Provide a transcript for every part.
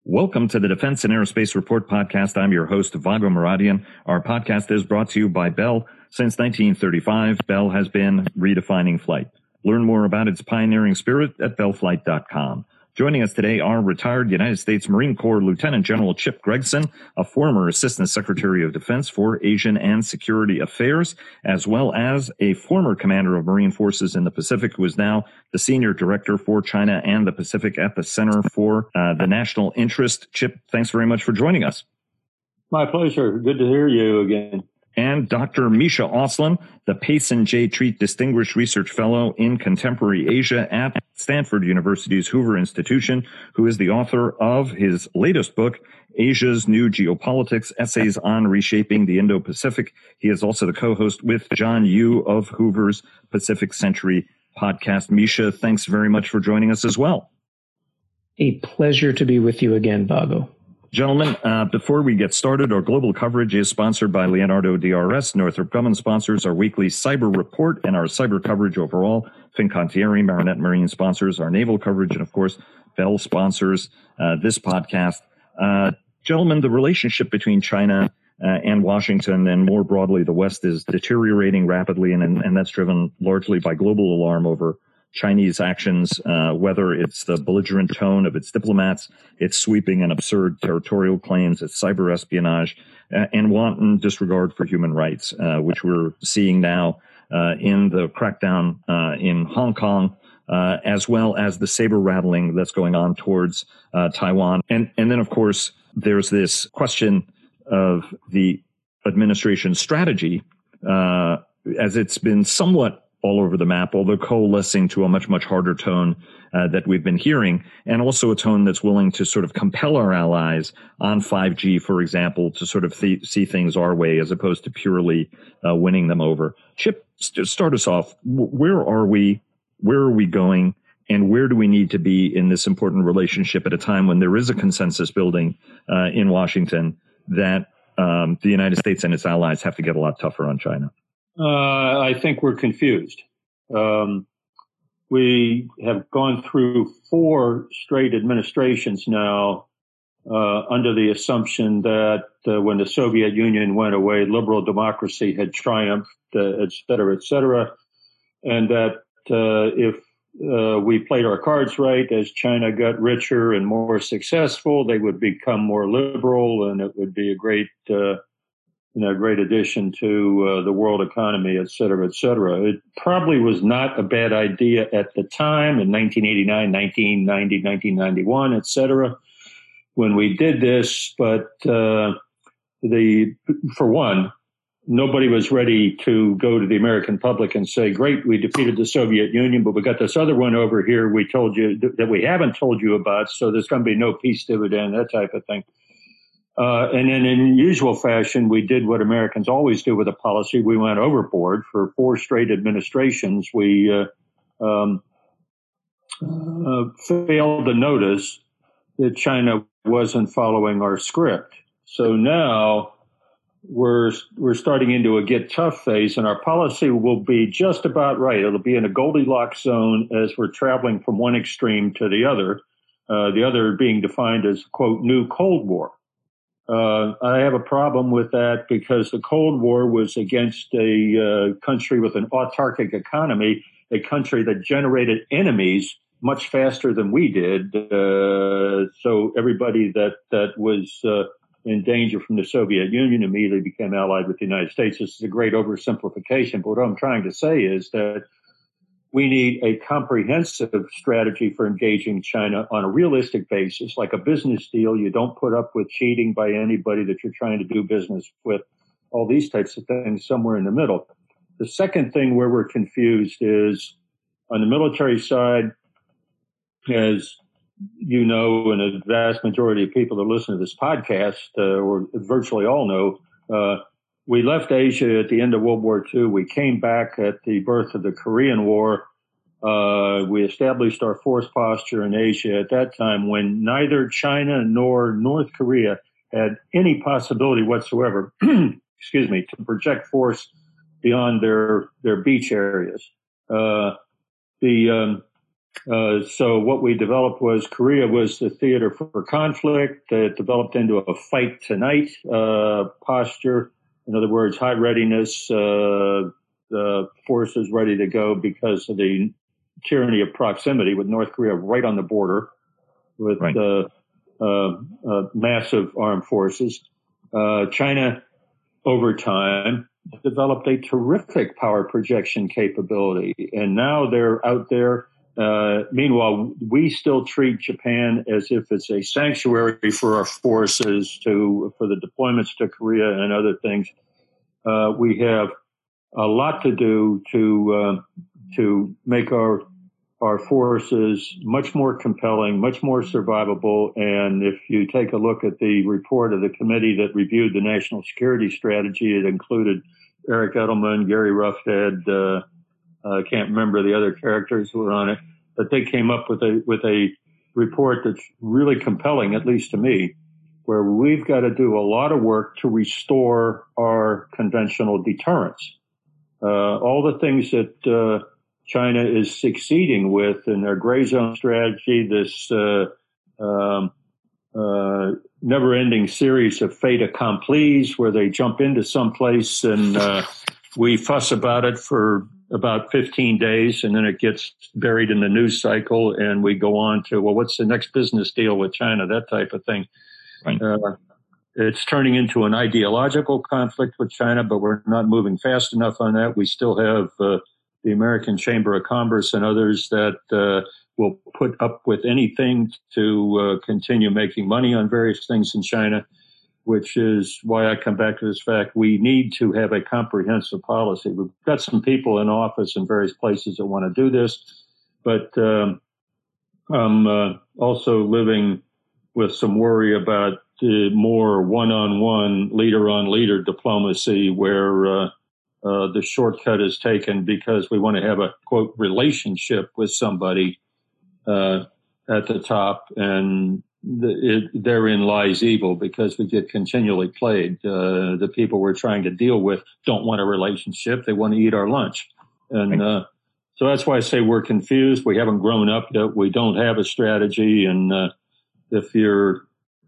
Welcome to the Defense and Aerospace Report podcast. I'm your host, Vago Muradian. Our podcast is brought to you by Bell. Since 1935, Bell has been redefining flight. Learn more about its pioneering spirit at bellflight.com. Joining us today are retired United States Marine Corps Lieutenant General Chip Gregson, a former Assistant Secretary of Defense for Asian and Security Affairs, as well as a former Commander of Marine Forces in the Pacific, who is now the Senior Director for China and the Pacific at the Center for the National Interest. Chip, thanks very much for joining us. My pleasure. Good to hear you again. And Dr. Misha Auslin, the Payson J. Treat Distinguished Research Fellow in Contemporary Asia at Stanford University's Hoover Institution, who is the author of his latest book, Asia's New Geopolitics, Essays on Reshaping the Indo-Pacific. He is also the co-host with John Yoo of Hoover's Pacific Century podcast. Misha, thanks very much for joining us as well. A pleasure to be with you again, Vago. Gentlemen, before we get started, our global coverage is sponsored by Leonardo DRS. Northrop Grumman sponsors our weekly cyber report and our cyber coverage overall. Fincantieri, Marinette Marine sponsors our naval coverage. And of course, Bell sponsors this podcast. Gentlemen, the relationship between China and Washington and more broadly the West is deteriorating rapidly. And that's driven largely by global alarm over Chinese actions, whether it's the belligerent tone of its diplomats, its sweeping and absurd territorial claims, its cyber espionage, and wanton disregard for human rights, which we're seeing now in the crackdown in Hong Kong, as well as the saber rattling that's going on towards Taiwan. And then, of course, there's this question of the administration's strategy, as it's been somewhat all over the map, although coalescing to a much, much harder tone that we've been hearing, and also a tone that's willing to sort of compel our allies on 5G, for example, to sort of see things our way as opposed to purely winning them over. Chip, start us off. Where are we? Where are we going? And where do we need to be in this important relationship at a time when there is a consensus building in Washington that the United States and its allies have to get a lot tougher on China? I think we're confused. We have gone through 4 straight administrations now under the assumption that when the Soviet Union went away, liberal democracy had triumphed, et cetera, and that if we played our cards right, as China got richer and more successful, they would become more liberal, and it would be a great addition to the world economy, et cetera, et cetera. It probably was not a bad idea at the time in 1989, 1990, 1991, et cetera, when we did this. But for one, nobody was ready to go to the American public and say, great, we defeated the Soviet Union, but we got this other one over here we told you that we haven't told you about, so there's going to be no peace dividend, that type of thing. And then in usual fashion, we did what Americans always do with a policy. We went overboard for 4 straight administrations. We failed to notice that China wasn't following our script. So now we're starting into a get tough phase, and our policy will be just about right. It'll be in a Goldilocks zone as we're traveling from one extreme to the other being defined as, quote, new Cold War. I have a problem with that because the Cold War was against a country with an autarkic economy, a country that generated enemies much faster than we did. So everybody that was in danger from the Soviet Union immediately became allied with the United States. This is a great oversimplification, but what I'm trying to say is that we need a comprehensive strategy for engaging China on a realistic basis, like a business deal. You don't put up with cheating by anybody that you're trying to do business with, all these types of things somewhere in the middle. The second thing where we're confused is on the military side, as you know, and a vast majority of people that listen to this podcast, or virtually all know, we left Asia at the end of World War II. We came back at the birth of the Korean War. We established our force posture in Asia at that time when neither China nor North Korea had any possibility whatsoever, to project force beyond their beach areas. The So what we developed was Korea was the theater for conflict. It developed into a fight tonight posture. In other words, high readiness, the forces ready to go because of the tyranny of proximity with North Korea right on the border with massive armed forces. China, over time, developed a terrific power projection capability, and now they're out there. Meanwhile, we still treat Japan as if it's a sanctuary for our forces for the deployments to Korea and other things. We have a lot to do to make our forces much more compelling, much more survivable. And if you take a look at the report of the committee that reviewed the national security strategy, it included Eric Edelman, Gary Roughead, I can't remember the other characters who were on it, but they came up with a report that's really compelling, at least to me, where we've got to do a lot of work to restore our conventional deterrence. All the things that China is succeeding with in their gray zone strategy, this never-ending series of fait accomplis where they jump into some place and we fuss about it for about 15 days and then it gets buried in the news cycle and we go on to, well, what's the next business deal with China, that type of thing. Right. It's turning into an ideological conflict with China, but we're not moving fast enough on that. We still have the American Chamber of Commerce and others that will put up with anything to continue making money on various things in China, which is why I come back to this fact. We need to have a comprehensive policy. We've got some people in office in various places that want to do this, but I'm also living with some worry about the more one-on-one, leader-on-leader diplomacy where the shortcut is taken because we want to have a, quote, relationship with somebody at the top, and therein lies evil because we get continually played. The people we're trying to deal with don't want a relationship. They want to eat our lunch. And so that's why I say we're confused. We haven't grown up yet. We don't have a strategy. And if you're,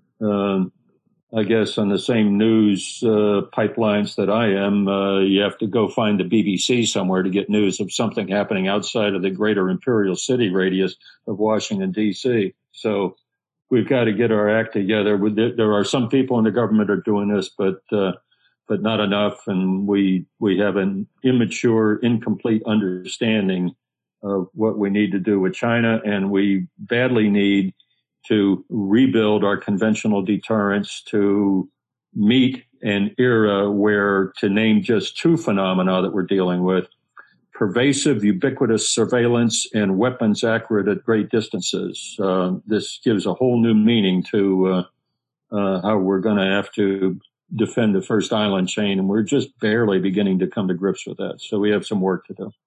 I guess, on the same news pipelines that I am, you have to go find the BBC somewhere to get news of something happening outside of the greater imperial city radius of Washington, D.C. So we've got to get our act together. There are some people in the government that are doing this, but not enough. And we have an immature, incomplete understanding of what we need to do with China. And we badly need to rebuild our conventional deterrence to meet an era where, to name just two phenomena that we're dealing with, pervasive, ubiquitous surveillance and weapons accurate at great distances. This gives a whole new meaning to how we're going to have to defend the first island chain, and we're just barely beginning to come to grips with that. So we have some work to do.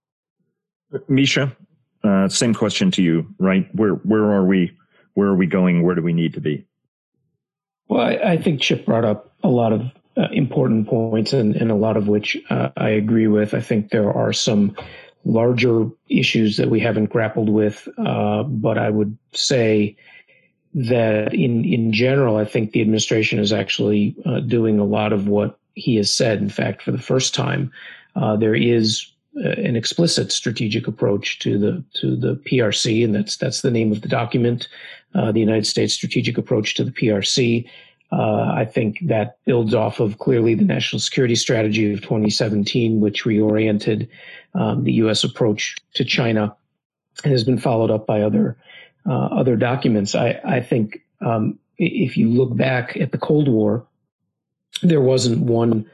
Misha, same question to you, right? Where are we? Where are we going? Where do we need to be? Well, I think Chip brought up a lot of important points, and a lot of which I agree with. I think there are some larger issues that we haven't grappled with, but I would say that in general, I think the administration is actually doing a lot of what he has said. In fact, for the first time, there is an explicit strategic approach to the PRC, and that's the name of the document, the United States Strategic Approach to the PRC. I think that builds off of clearly the national security strategy of 2017, which reoriented the U.S. approach to China and has been followed up by other documents. I think if you look back at the Cold War, there wasn't one,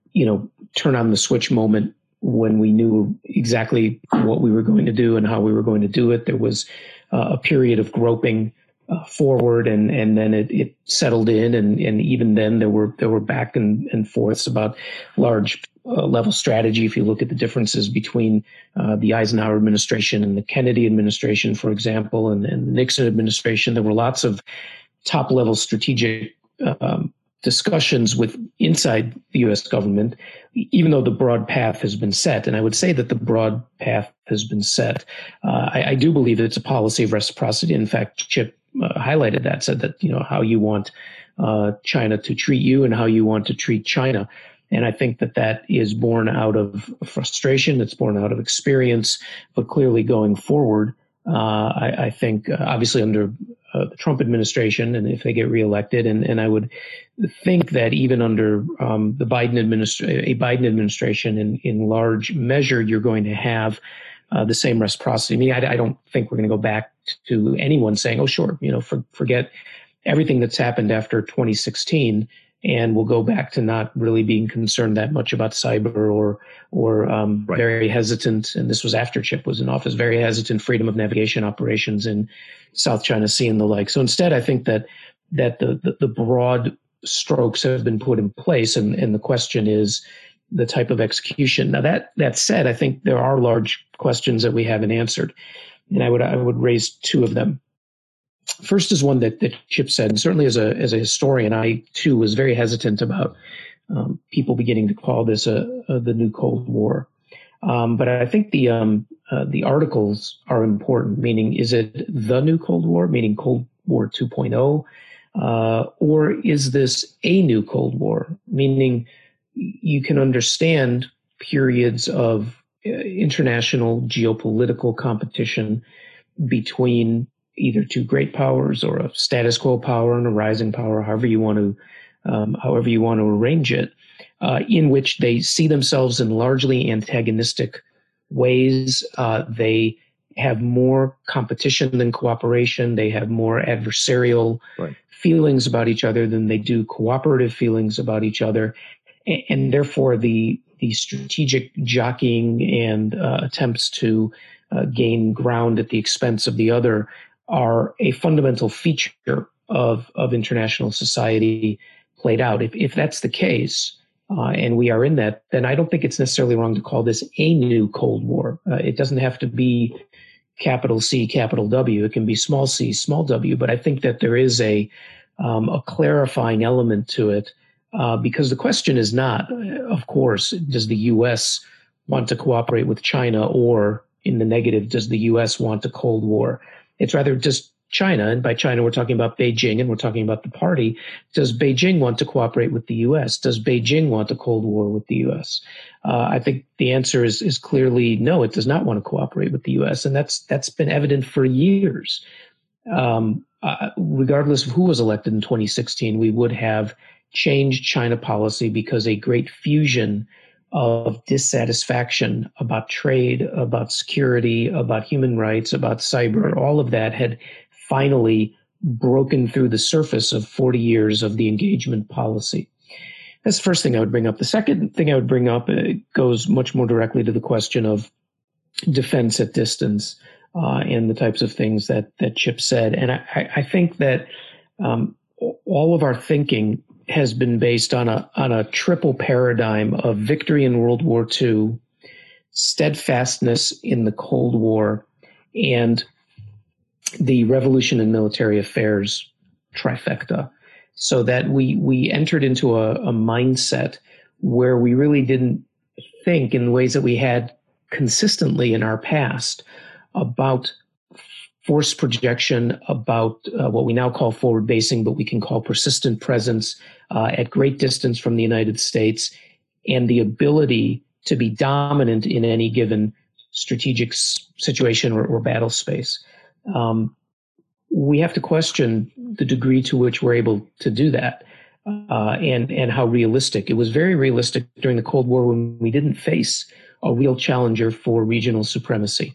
turn on the switch moment when we knew exactly what we were going to do and how we were going to do it. There was a period of groping forward, and then it settled in, and even then there were back and forths about large level strategy. If you look at the differences between the Eisenhower administration and the Kennedy administration, for example, and the Nixon administration, there were lots of top level strategic discussions with inside the U.S. government, even though the broad path has been set. And I would say that the broad path has been set. I do believe it's a policy of reciprocity. In fact, Chip highlighted that, said that, how you want China to treat you and how you want to treat China. And I think that that is born out of frustration. It's born out of experience, but clearly going forward, I think obviously under the Trump administration, and if they get reelected, and I would think that even under the Biden administration, in large measure, you're going to have the same reciprocity. I mean, I don't think we're going to go back to anyone saying, "Oh, sure, forget everything that's happened after 2016." And we'll go back to not really being concerned that much about cyber or right. Very hesitant. And this was after Chip was in office, very hesitant freedom of navigation operations in South China Sea and the like. So instead, I think that the broad strokes have been put in place. And the question is the type of execution. Now, that said, I think there are large questions that we haven't answered. And I would raise two of them. First is one that Chip said, and certainly as a historian, I too was very hesitant about people beginning to call this the new Cold War. But I think the articles are important, meaning is it the new Cold War, meaning Cold War 2.0, or is this a new Cold War, meaning you can understand periods of international geopolitical competition between either two great powers or a status quo power and a rising power, however you want to arrange it, in which they see themselves in largely antagonistic ways. They have more competition than cooperation. They have more adversarial feelings about each other than they do cooperative feelings about each other. And therefore, the strategic jockeying and attempts to gain ground at the expense of the other are a fundamental feature of international society played out. If that's the case, and we are in that, then I don't think it's necessarily wrong to call this a new Cold War. It doesn't have to be capital C, capital W. It can be small c, small w. But I think that there is a clarifying element to it, because the question is not, of course, does the U.S. want to cooperate with China, or in the negative, does the U.S. want a Cold War? It's rather just China, and by China we're talking about Beijing and we're talking about the party. Does Beijing want to cooperate with the U.S.? Does Beijing want a Cold War with the U.S.? I think the answer is clearly no, it does not want to cooperate with the U.S., and that's been evident for years. Regardless of who was elected in 2016, we would have changed China policy because a great fusion of dissatisfaction about trade, about security, about human rights, about cyber, all of that had finally broken through the surface of 40 years of the engagement policy. That's the first thing I would bring up. The second thing I would bring up goes much more directly to the question of defense at distance and the types of things that Chip said. And I think that all of our thinking has been based on a triple paradigm of victory in World War II, steadfastness in the Cold War, and the revolution in military affairs trifecta. So that we entered into a mindset where we really didn't think in the ways that we had consistently in our past about force projection, about what we now call forward basing, but we can call persistent presence at great distance from the United States, and the ability to be dominant in any given strategic situation or battle space. We have to question the degree to which we're able to do that, and how realistic. It was very realistic during the Cold War when we didn't face a real challenger for regional supremacy.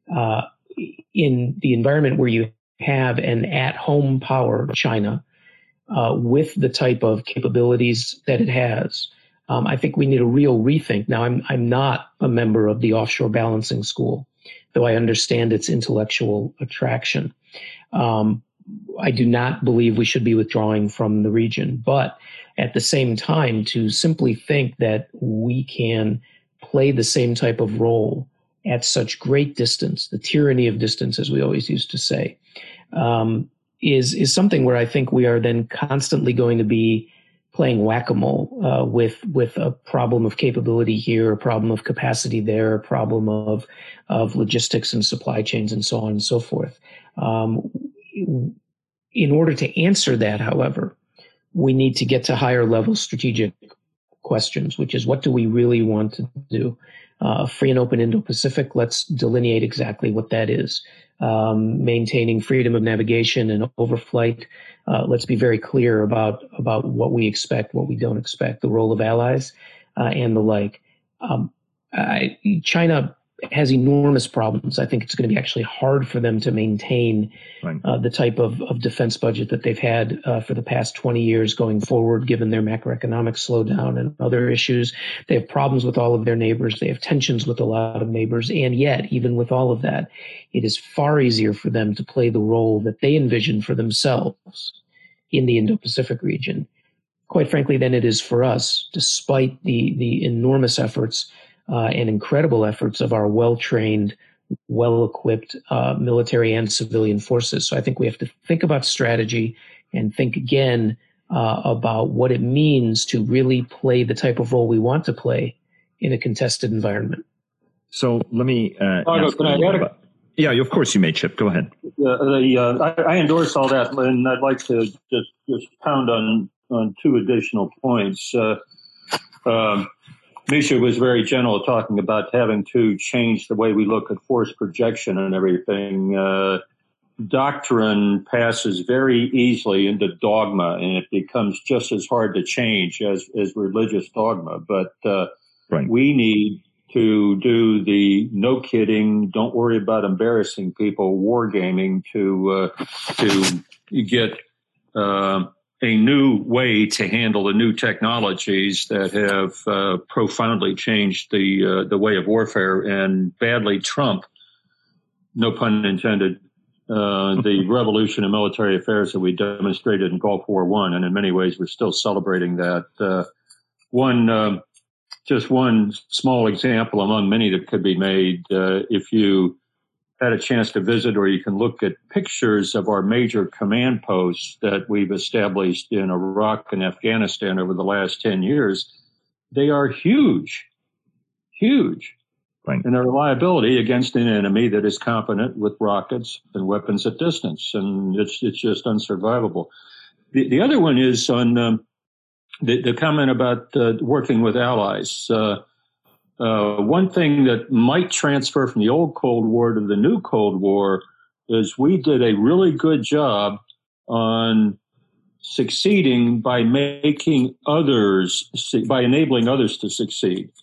In the environment where you have an at-home power, China, with the type of capabilities that it has, I think we need a real rethink. Now, I'm not a member of the offshore balancing school, though I understand its intellectual attraction. I do not believe we should be withdrawing from the region, but at the same time, to simply think that we can play the same type of role at such great distance, the tyranny of distance, as we always used to say, is something where I think we are then constantly going to be playing whack-a-mole with a problem of capability here, a problem of capacity there, a problem of logistics and supply chains, and so on and so forth. In order to answer that, however, we need to get to higher level strategic questions, which is, what do we really want to do? Free and open Indo-Pacific, let's delineate exactly what that is. Maintaining freedom of navigation and overflight, let's be very clear about what we expect, what we don't expect, the role of allies, and the like. China has enormous problems. I think it's going to be actually hard for them to maintain the type of defense budget that they've had for the past 20 years going forward, given their macroeconomic slowdown and other issues. They have problems with all of their neighbors. They have tensions with a lot of neighbors. And yet, even with all of that, it is far easier for them to play the role that they envision for themselves in the Indo-Pacific region, quite frankly, than it is for us, despite the enormous efforts and incredible efforts of our well-trained, well-equipped military and civilian forces. So I think we have to think about strategy and think again about what it means to really play the type of role we want to play in a contested environment. So let me Yeah, of course you may, Chip. Go ahead. I endorse all that, and I'd like to just pound on two additional points. Misha was very gentle talking about having to change the way we look at force projection and everything. Doctrine passes very easily into dogma, and it becomes just as hard to change as religious dogma. But we need to do the no kidding, don't worry about embarrassing people, wargaming to get a new way to handle the new technologies that have profoundly changed the way of warfare and badly trump, no pun intended, the revolution in military affairs that we demonstrated in Gulf War I, and in many ways we're still celebrating that. Just one small example among many that could be made. If you had a chance to visit, or you can look at pictures of our major command posts that we've established in Iraq and Afghanistan over the last 10 years, they are huge. Right. And their reliability against an enemy that is competent with rockets and weapons at distance. And it's just unsurvivable. The other one is on the comment about working with allies. One thing that might transfer from the old Cold War to the new Cold War is we did a really good job on succeeding by enabling others to succeed.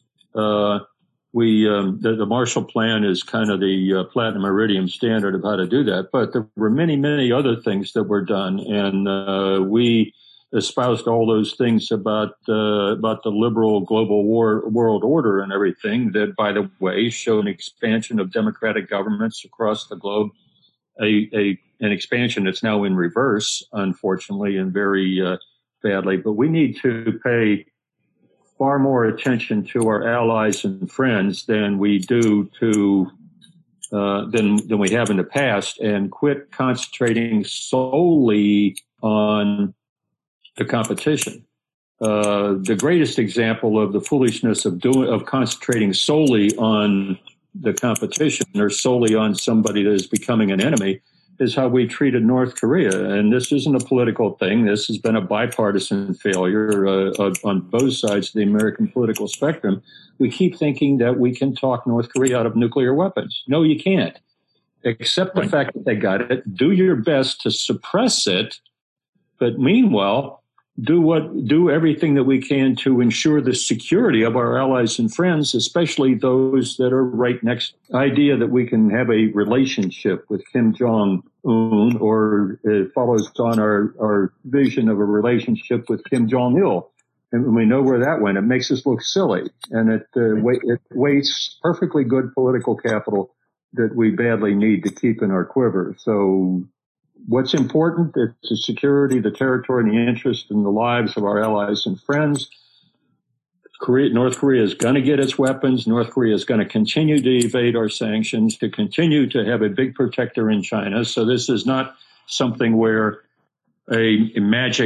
The Marshall Plan is kind of the platinum iridium standard of how to do that, but there were many, many other things that were done, and we espoused all those things about the liberal global world order and everything that, by the way, show an expansion of democratic governments across the globe, an expansion that's now in reverse, unfortunately, and very badly. But we need to pay far more attention to our allies and friends than we do to than we have in the past, and quit concentrating solely on the competition. The greatest example of the foolishness of concentrating solely on the competition or solely on somebody that is becoming an enemy is how we treated North Korea. And this isn't a political thing. This has been a bipartisan failure on both sides of the American political spectrum. We keep thinking that we can talk North Korea out of nuclear weapons. No, you can't. Accept the fact that they got it. Do your best to suppress it. But meanwhile, do everything that we can to ensure the security of our allies and friends, especially those that are right next. Idea that we can have a relationship with Kim Jong-un, or it follows on our vision of a relationship with Kim Jong-il. And we know where that went. It makes us look silly, and it wastes perfectly good political capital that we badly need to keep in our quiver. So what's important is the security, the territory, and the interest in the lives of our allies and friends. North Korea is going to get its weapons. North Korea is going to continue to evade our sanctions, to continue to have a big protector in China. So this is not something where a magic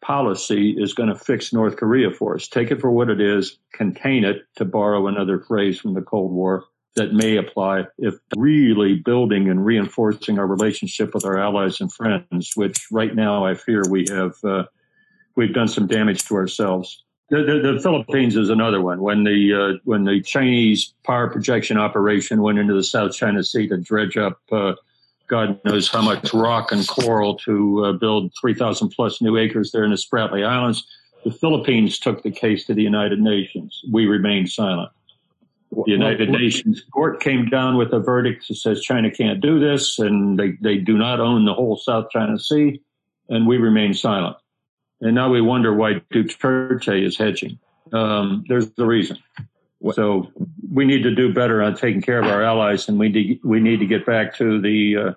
policy is going to fix North Korea for us. Take it for what it is, contain it, to borrow another phrase from the Cold War that may apply if really building and reinforcing our relationship with our allies and friends, which right now I fear we've done some damage to ourselves. The Philippines is another one. When the Chinese power projection operation went into the South China Sea to dredge up God knows how much rock and coral to build 3,000 plus new acres there in the Spratly Islands, the Philippines took the case to the United Nations. We remained silent. The United Nations court came down with a verdict that says China can't do this, and they do not own the whole South China Sea, and we remain silent. And now we wonder why Duterte is hedging. There's the reason. So we need to do better on taking care of our allies, and we need to get back to the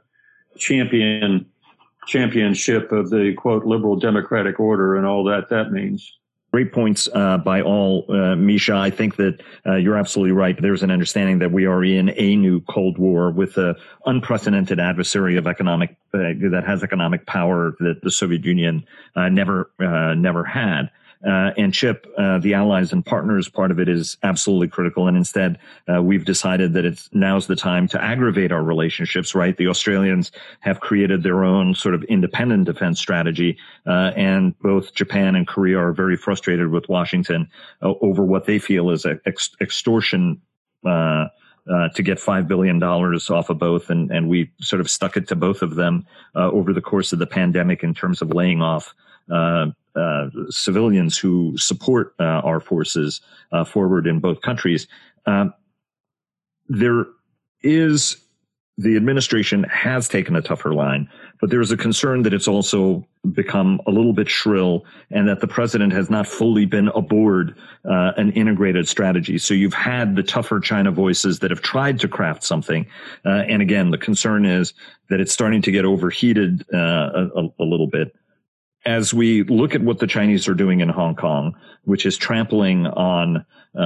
championship of the, quote, liberal democratic order and all that means. Great points by all, Misha. I think that you're absolutely right. There's an understanding that we are in a new Cold War with an unprecedented adversary of that has economic power that the Soviet Union never had. And Chip, the allies and partners part of it is absolutely critical. And instead, we've decided that now's the time to aggravate our relationships, right? The Australians have created their own sort of independent defense strategy. And both Japan and Korea are very frustrated with Washington over what they feel is extortion to get $5 billion off of both. And we sort of stuck it to both of them over the course of the pandemic in terms of laying off civilians who support our forces forward in both countries. The administration has taken a tougher line, but there is a concern that it's also become a little bit shrill and that the president has not fully been aboard an integrated strategy. So you've had the tougher China voices that have tried to craft something. And again, the concern is that it's starting to get overheated a little bit. As we look at what the Chinese are doing in Hong Kong, which is trampling on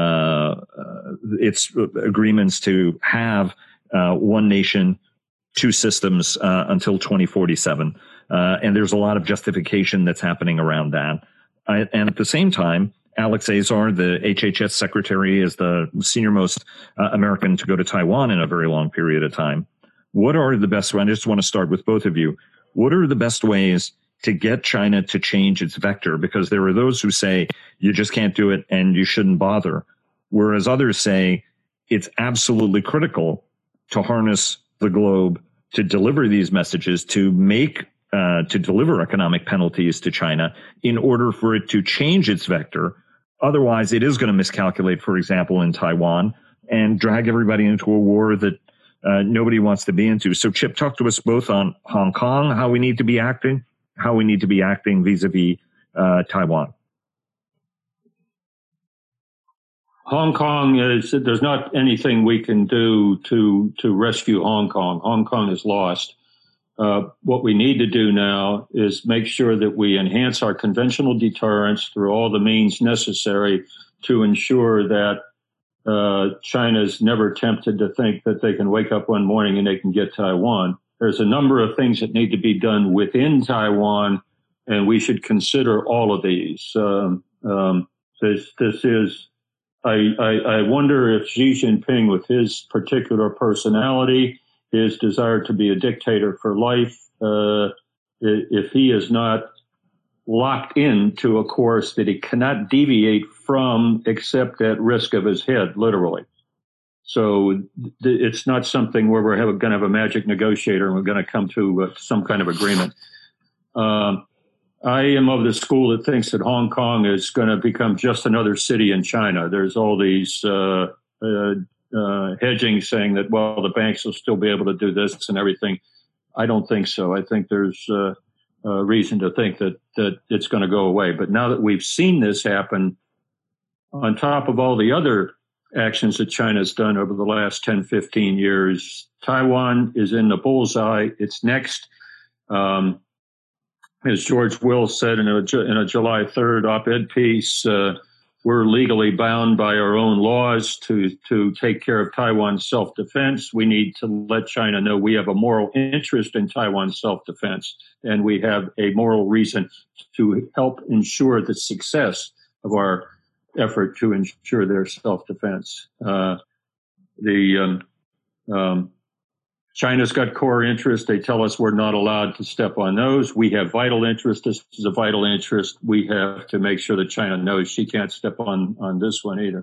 its agreements to have one nation, two systems until 2047. And there's a lot of justification that's happening around that. And at the same time, Alex Azar, the HHS secretary, is the senior-most American to go to Taiwan in a very long period of time. What are the best ways? I just want to start with both of you. What are the best ways to get China to change its vector? Because there are those who say you just can't do it and you shouldn't bother, whereas others say it's absolutely critical to harness the globe to deliver these messages, to deliver economic penalties to China in order for it to change its vector. Otherwise, it is going to miscalculate, for example, in Taiwan and drag everybody into a war that nobody wants to be into. So, Chip, talk to us both on Hong Kong, how we need to be acting vis-a-vis Taiwan. Hong Kong there's not anything we can do to rescue Hong Kong. Hong Kong is lost. What we need to do now is make sure that we enhance our conventional deterrence through all the means necessary to ensure that China's never tempted to think that they can wake up one morning and they can get Taiwan. There's a number of things that need to be done within Taiwan, and we should consider all of these. I wonder if Xi Jinping, with his particular personality, his desire to be a dictator for life, if he is not locked into a course that he cannot deviate from except at risk of his head, literally. So it's not something where we're going to have a magic negotiator and we're going to come to some kind of agreement. I am of the school that thinks that Hong Kong is going to become just another city in China. There's all these hedging saying that, well, the banks will still be able to do this and everything. I don't think so. I think there's reason to think that it's going to go away. But now that we've seen this happen, on top of all the other actions that China's done over the last 10, 15 years, Taiwan is in the bullseye. It's next. As George Will said in a July 3rd op-ed piece, we're legally bound by our own laws to take care of Taiwan's self-defense. We need to let China know we have a moral interest in Taiwan's self-defense, and we have a moral reason to help ensure the success of our effort to ensure their self-defense. China's got core interests. They tell us we're not allowed to step on those. We have vital interests. This is a vital interest. We have to make sure that China knows she can't step on this one either.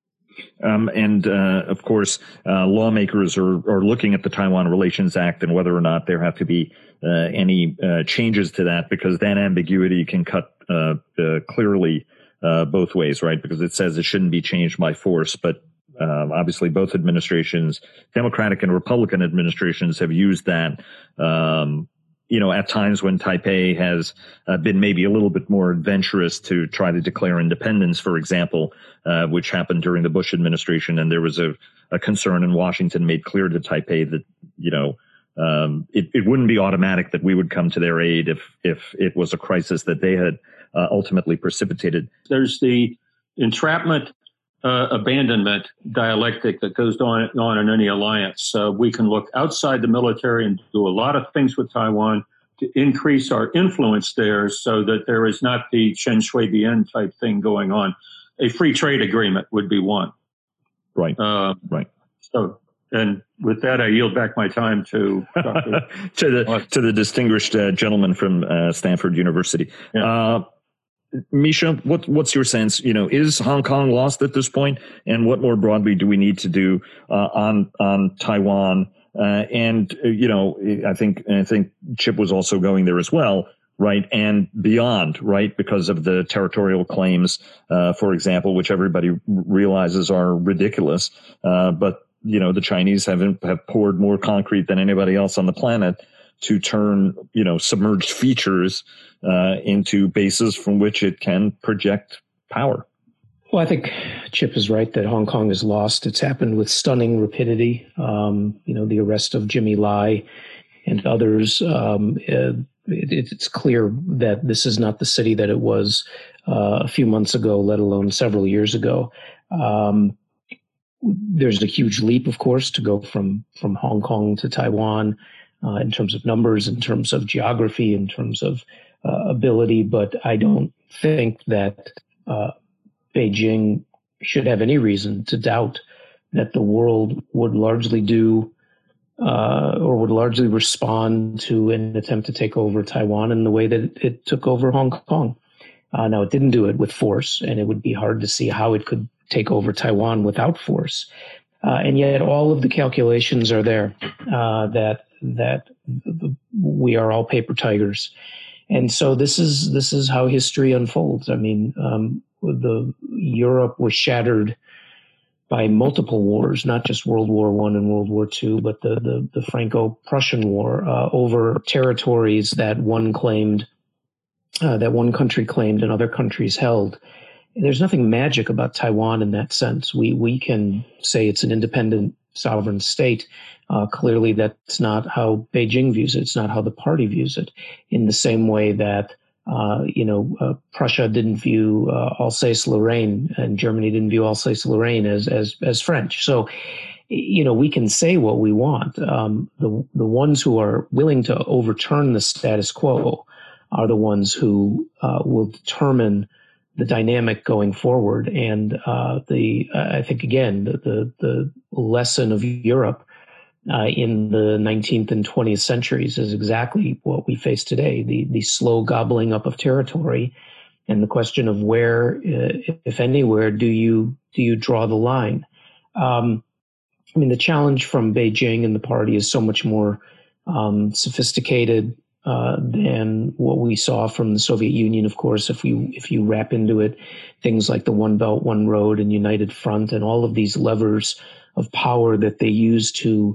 Of course, lawmakers are looking at the Taiwan Relations Act and whether or not there have to be any changes to that, because that ambiguity can cut clearly both ways, right? Because it says it shouldn't be changed by force, but obviously both administrations, Democratic and Republican administrations, have used that, at times when Taipei has been maybe a little bit more adventurous to try to declare independence, for example, which happened during the Bush administration. And there was a concern, and Washington made clear to Taipei that, it wouldn't be automatic that we would come to their aid if it was a crisis that they had ultimately precipitated. There's the entrapment abandonment dialectic that goes on in any alliance. We can look outside the military and do a lot of things with Taiwan to increase our influence there, so that there is not the Chen Shui Bian type thing going on. A free trade agreement would be one. Right. Right. So, and with that, I yield back my time to Dr. to the distinguished gentleman from Stanford University. Yeah. Misha, what's your sense? Is Hong Kong lost at this point? And what more broadly do we need to do on Taiwan? I think Chip was also going there as well, right? And beyond, right? Because of the territorial claims, for example, which everybody realizes are ridiculous. But the Chinese have poured more concrete than anybody else on the planet to turn, submerged features into bases from which it can project power. Well, I think Chip is right that Hong Kong is lost. It's happened with stunning rapidity. The arrest of Jimmy Lai and others. It's clear that this is not the city that it was a few months ago, let alone several years ago. There's a huge leap, of course, to go from Hong Kong to Taiwan. In terms of numbers, in terms of geography, in terms of ability. But I don't think that Beijing should have any reason to doubt that the world would largely do or would largely respond to an attempt to take over Taiwan in the way that it took over Hong Kong. Now, it didn't do it with force, and it would be hard to see how it could take over Taiwan without force. And yet all of the calculations are there that we are all paper tigers. And so this is how history unfolds. I mean, Europe was shattered by multiple wars, not just World War I and World War II, but the Franco-Prussian War over territories that one country claimed and other countries held. There's nothing magic about Taiwan in that sense. We can say it's an independent sovereign state. Clearly, that's not how Beijing views it. It's not how the party views it. In the same way that Prussia didn't view Alsace-Lorraine and Germany didn't view Alsace-Lorraine as French. So, we can say what we want. The ones who are willing to overturn the status quo are the ones who will determine the dynamic going forward. And I think again the lesson of Europe in the 19th and 20th centuries is exactly what we face today: the slow gobbling up of territory, and the question of where, if anywhere, do you draw the line? The challenge from Beijing and the party is so much more sophisticated than what we saw from the Soviet Union. Of course, if you wrap into it things like the One Belt, One Road and United Front and all of these levers of power that they use to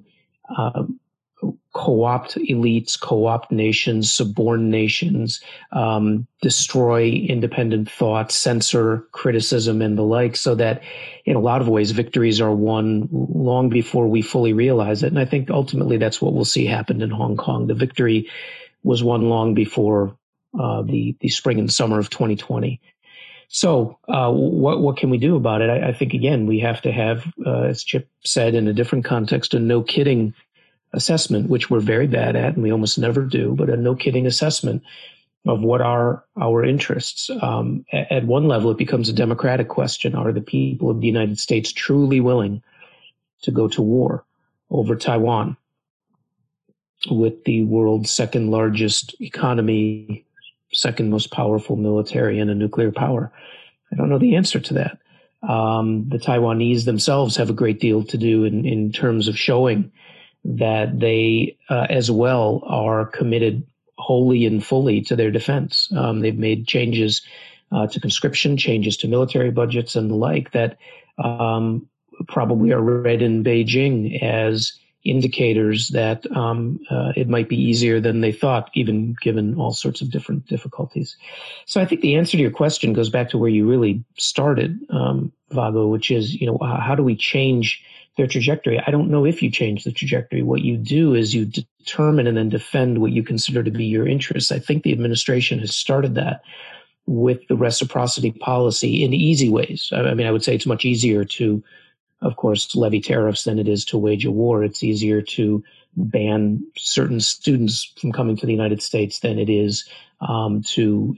co-opt elites, co-opt nations, suborn nations, destroy independent thought, censor criticism and the like, so that in a lot of ways victories are won long before we fully realize it. And I think ultimately that's what we'll see happen in Hong Kong. The victory was won long before the spring and summer of 2020. So what can we do about it? I think, again, we have to have, as Chip said in a different context, a no kidding assessment, which we're very bad at and we almost never do, but a no kidding assessment of what are our interests. At one level, it becomes a democratic question. Are the people of the United States truly willing to go to war over Taiwan with the world's second largest economy, second most powerful military, and a nuclear power? I don't know the answer to that. The Taiwanese themselves have a great deal to do in terms of showing that they as well are committed wholly and fully to their defense. They've made changes to conscription, changes to military budgets and the like that probably are read in Beijing as indicators that it might be easier than they thought, even given all sorts of different difficulties. So I think the answer to your question goes back to where you really started, Vago, which is, how do we change their trajectory? I don't know if you change the trajectory. What you do is you determine and then defend what you consider to be your interests. I think the administration has started that with the reciprocity policy in easy ways. I mean, I would say it's much easier to, of course, levy tariffs than it is to wage a war. It's easier to ban certain students from coming to the United States than it is to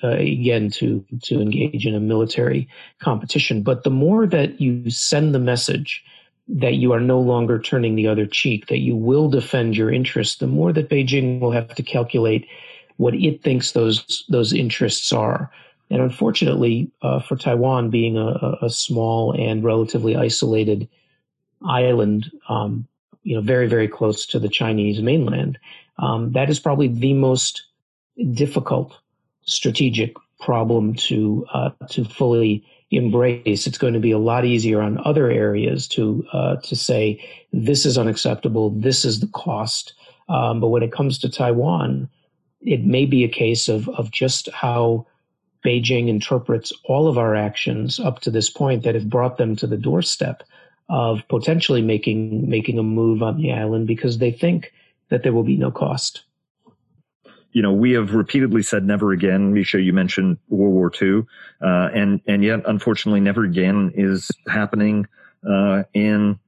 engage in a military competition. But the more that you send the message that you are no longer turning the other cheek, that you will defend your interests, the more that Beijing will have to calculate what it thinks those interests are. And unfortunately, for Taiwan being a small and relatively isolated island, very, very close to the Chinese mainland, that is probably the most difficult strategic problem to fully embrace. It's going to be a lot easier on other areas to say this is unacceptable, this is the cost. But when it comes to Taiwan, it may be a case of just how Beijing interprets all of our actions up to this point that have brought them to the doorstep of potentially making a move on the island because they think that there will be no cost. We have repeatedly said never again. Misha, you mentioned World War II, and yet, unfortunately, never again is happening against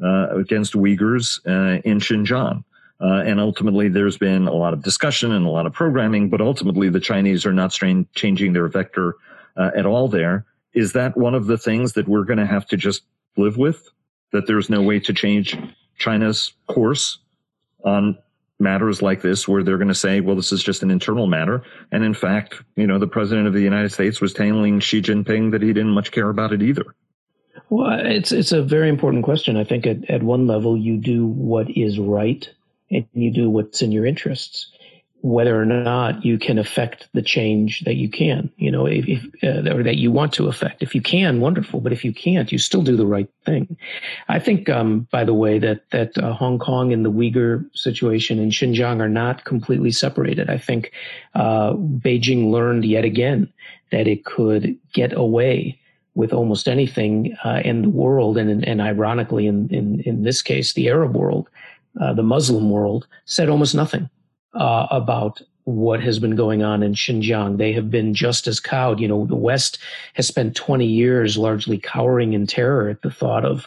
Uyghurs in Xinjiang. And ultimately, there's been a lot of discussion and a lot of programming, but ultimately, the Chinese are not changing their vector at all there. Is that one of the things that we're going to have to just live with? That there's no way to change China's course on matters like this, where they're going to say, well, this is just an internal matter. And in fact, the president of the United States was telling Xi Jinping that he didn't much care about it either. Well, it's a very important question. I think at one level, you do what is right and you do what's in your interests, whether or not you can affect the change that you can, or that you want to affect. If you can, wonderful. But if you can't, you still do the right thing. I think, by the way, that Hong Kong and the Uyghur situation in Xinjiang are not completely separated. I think Beijing learned yet again that it could get away with almost anything in the world, and ironically, in this case, the Arab world, the Muslim world, said almost nothing about what has been going on in Xinjiang. They have been just as cowed. The West has spent 20 years largely cowering in terror at the thought of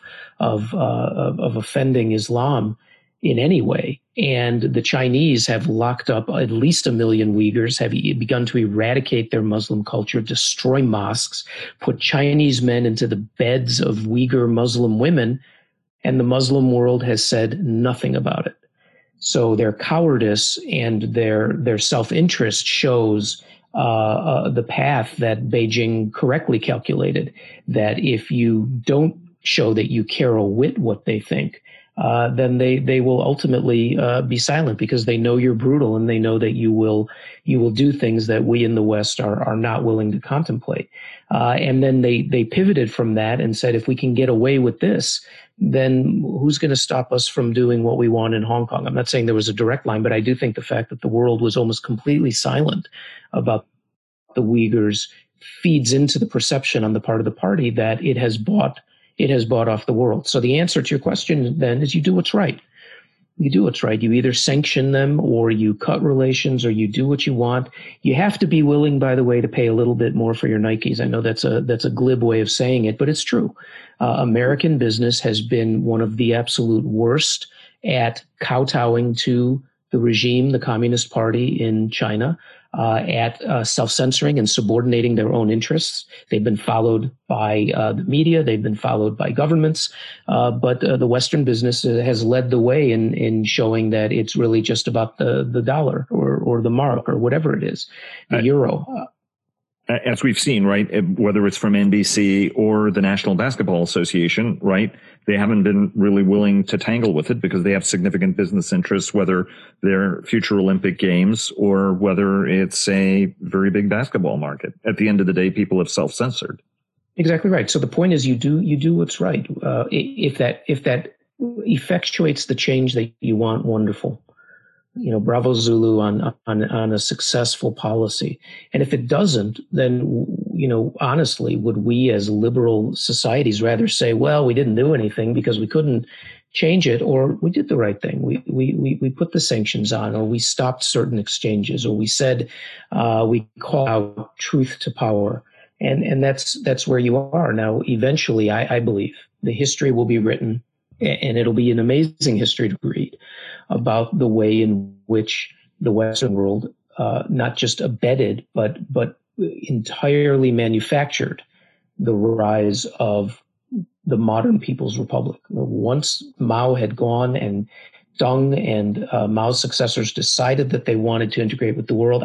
offending Islam in any way. And the Chinese have locked up at least 1 million Uyghurs, have begun to eradicate their Muslim culture, destroy mosques, put Chinese men into the beds of Uyghur Muslim women, and the Muslim world has said nothing about it. So their cowardice and their self-interest shows the path that Beijing correctly calculated, that if you don't show that you care a whit what they think, then they will ultimately be silent because they know you're brutal and they know that you will do things that we in the West are not willing to contemplate. And then they pivoted from that and said, if we can get away with this, then who's going to stop us from doing what we want in Hong Kong? I'm not saying there was a direct line, but I do think the fact that the world was almost completely silent about the Uyghurs feeds into the perception on the part of the party that it has bought off the world. So the answer to your question then is you do what's right. you do what's right. You either sanction them or you cut relations or you do what you want. You have to be willing, by the way, to pay a little bit more for your Nikes. I know that's a glib way of saying it, but it's true. American business has been one of the absolute worst at kowtowing to the regime, the Communist Party in China, at self-censoring and subordinating their own interests. They've been followed by the media. They've been followed by governments. But the Western business has led the way in showing that it's really just about the dollar or the mark or whatever it is, the euro. As we've seen, right, whether it's from NBC or the National Basketball Association, right, they haven't been really willing to tangle with it because they have significant business interests, whether they're future Olympic Games or whether it's a very big basketball market. At the end of the day, people have self-censored. Exactly right. So the point is, you do what's right. If that effectuates the change that you want, wonderful. Bravo Zulu on a successful policy. And if it doesn't, then, honestly, would we as liberal societies rather say, well, we didn't do anything because we couldn't change it, or we did the right thing. We put the sanctions on, or we stopped certain exchanges, or we said, we call out truth to power. And that's where you are now. Eventually, I believe the history will be written, and it'll be an amazing history to read about the way in which the Western world not just abetted, but entirely manufactured the rise of the modern People's Republic. Once Mao had gone and Deng and Mao's successors decided that they wanted to integrate with the world,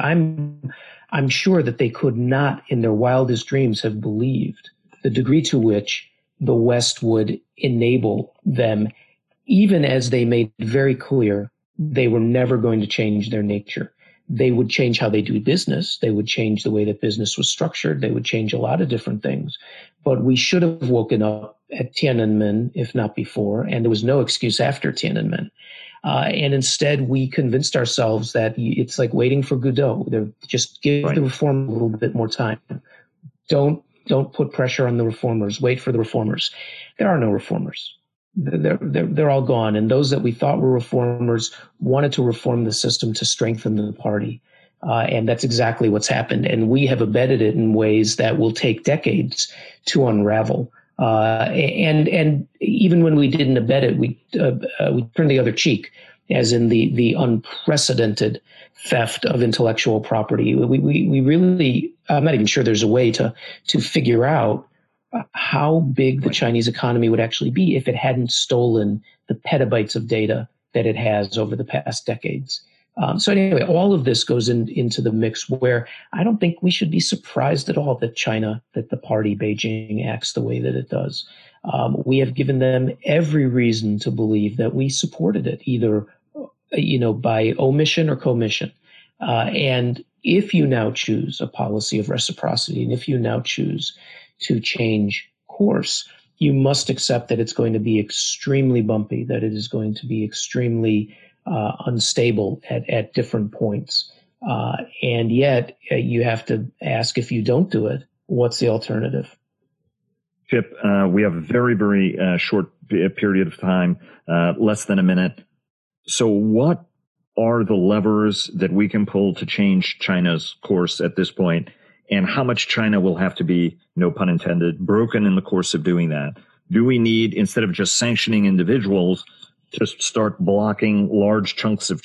I'm sure that they could not, in their wildest dreams, have believed the degree to which the West would enable them, even as they made very clear they were never going to change their nature. They would change how they do business. They would change the way that business was structured. They would change a lot of different things. But we should have woken up at Tiananmen, if not before, and there was no excuse after Tiananmen. And instead, we convinced ourselves that it's like waiting for Godot. Just give the reform a little bit more time. Don't put pressure on the reformers. Wait for the reformers. There are no reformers. They're all gone. And those that we thought were reformers wanted to reform the system to strengthen the party. And that's exactly what's happened. And we have abetted it in ways that will take decades to unravel. And even when we didn't abet it, we turned the other cheek, as in the unprecedented theft of intellectual property. We really, I'm not even sure there's a way to figure out how big the Chinese economy would actually be if it hadn't stolen the petabytes of data that it has over the past decades. So anyway, all of this goes into the mix where I don't think we should be surprised at all that the party Beijing acts the way that it does. We have given them every reason to believe that we supported it, either, by omission or commission. And if you now choose a policy of reciprocity, and if you now choose to change course, you must accept that it's going to be extremely bumpy, that it is going to be extremely unstable at different points. And yet you have to ask, if you don't do it, what's the alternative? Chip, we have a very, very short period of time, less than a minute. So what are the levers that we can pull to change China's course at this point? And how much China will have to be, no pun intended, broken in the course of doing that? Do we need, instead of just sanctioning individuals, to start blocking large chunks of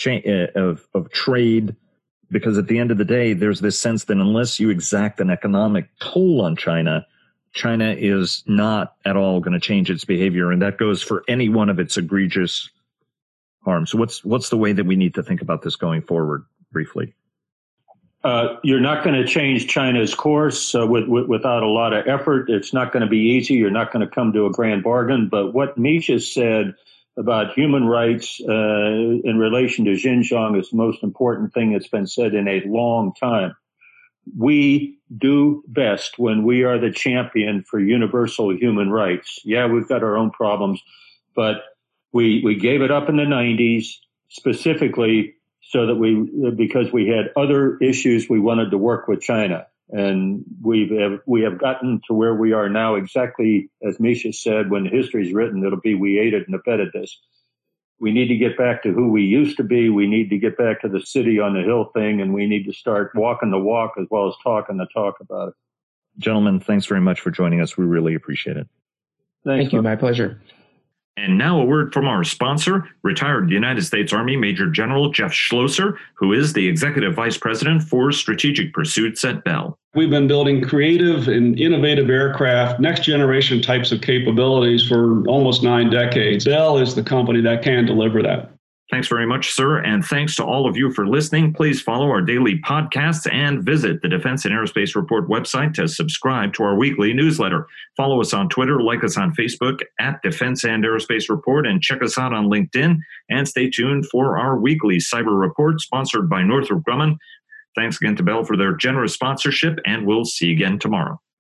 trade? Because at the end of the day, there's this sense that unless you exact an economic toll on China, China is not at all going to change its behavior. And that goes for any one of its egregious harms. So what's the way that we need to think about this going forward, briefly? You're not going to change China's course without a lot of effort. It's not going to be easy. You're not going to come to a grand bargain. But what Misha said about human rights in relation to Xinjiang is the most important thing that's been said in a long time. We do best when we are the champion for universal human rights. Yeah, we've got our own problems, but we gave it up in the 90s specifically so that because we had other issues we wanted to work with China. And we have gotten to where we are now, exactly as Misha said. When history is written, it'll be we aided and abetted this. We need to get back to who we used to be. We need to get back to the city on the hill thing, and we need to start walking the walk as well as talking the talk about it. Gentlemen, thanks very much for joining us. We really appreciate it. Thank you. My pleasure. And now a word from our sponsor, retired United States Army Major General Jeff Schlosser, who is the Executive Vice President for Strategic Pursuits at Bell. We've been building creative and innovative aircraft, next generation types of capabilities for almost 9 decades. Bell is the company that can deliver that. Thanks very much, sir. And thanks to all of you for listening. Please follow our daily podcasts and visit the Defense and Aerospace Report website to subscribe to our weekly newsletter. Follow us on Twitter, like us on Facebook at Defense and Aerospace Report, and check us out on LinkedIn. And stay tuned for our weekly cyber report sponsored by Northrop Grumman. Thanks again to Bell for their generous sponsorship, and we'll see you again tomorrow.